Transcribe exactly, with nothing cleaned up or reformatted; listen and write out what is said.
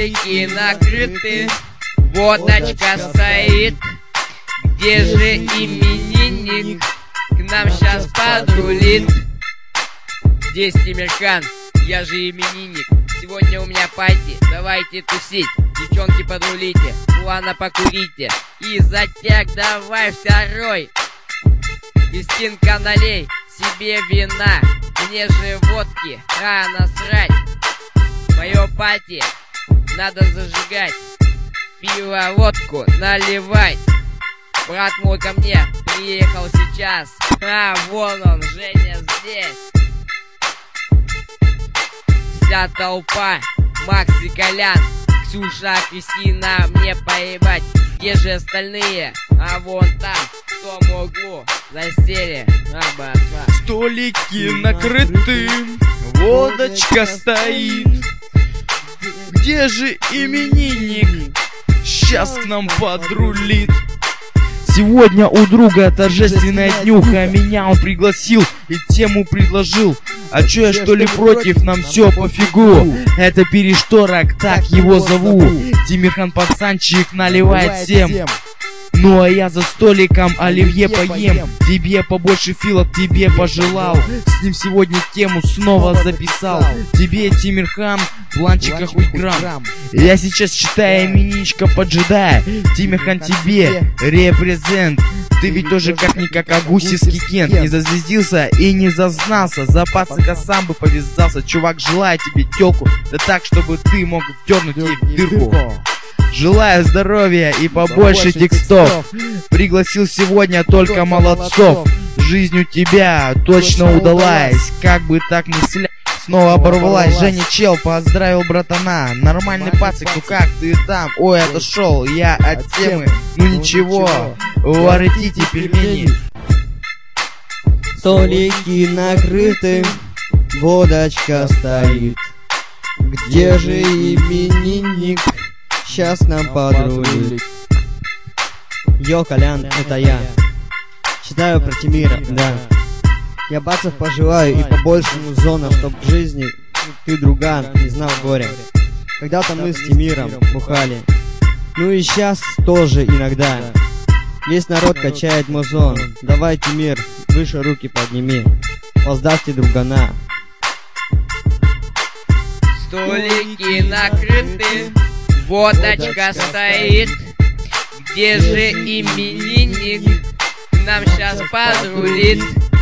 Столики накрыты, водочка стоит. Где же именинник? К нам сейчас подрулит. Здесь Тимирхан, я же именинник. Сегодня у меня пати, давайте тусить. Девчонки, подрулите, плана покурите. И затяг давай второй. Кристинка, налей себе вина. Мне же водки, а насрать. Мое пати надо зажигать. Пиво, водку наливать. Брат мой ко мне приехал сейчас. А, вон он, Женя здесь. Вся толпа, Макс и Колян, Ксюша, Кристина, мне поебать. Где же остальные? А вон там, в том углу, засели. А, братва. Столики накрыты, водочка стоит. Где же именинник? Сейчас к нам подрулит. Сегодня у друга торжественная днюха, меня он пригласил и тему предложил. А чё я что ли против, нам все пофигу. Это Перешторок, так его зову. Тимирхан пацанчик наливает всем. Ну а я за столиком оливье поем. Тебе побольше филок, тебе пожелал. С ним сегодня тему снова записал. Тебе, Тимирхан, планчика хоть грамм. Я сейчас читаю именинничка поджидая. Тимирхан, тебе репрезент. Ты ведь тоже как-никак агусевский кент. Не зазвездился и не зазнался. За пацака сам бы повязался. Чувак, желаю тебе тёлку, да так, чтобы ты мог вдернуть ей в дырку. Желаю здоровья и побольше текстов. Пригласил сегодня только молодцов. Жизнь у тебя точно удалась. Как бы так ни сля... Снова оборвалась. Женя, чел, поздравил братана. Нормальный пацик, ну как ты там? Ой, отошел я от темы. Ну ничего, воротите пельмени. Столики накрыты, водочка стоит. Где же именинник? Сейчас нам подрулит. Йо, Колян, это я. Читаю про Тимира, да. Я бацев пожелаю и побольшему зона, чтоб в жизни ты, друган, не знал горя. Когда-то мы с Тимиром бухали. Ну и сейчас тоже иногда. Весь народ качает музон. Давай, Тимир, выше руки подними. Поздравьте другана. Столики накрыты, водочка стоит. Где же именинник? К нам сейчас подрулит.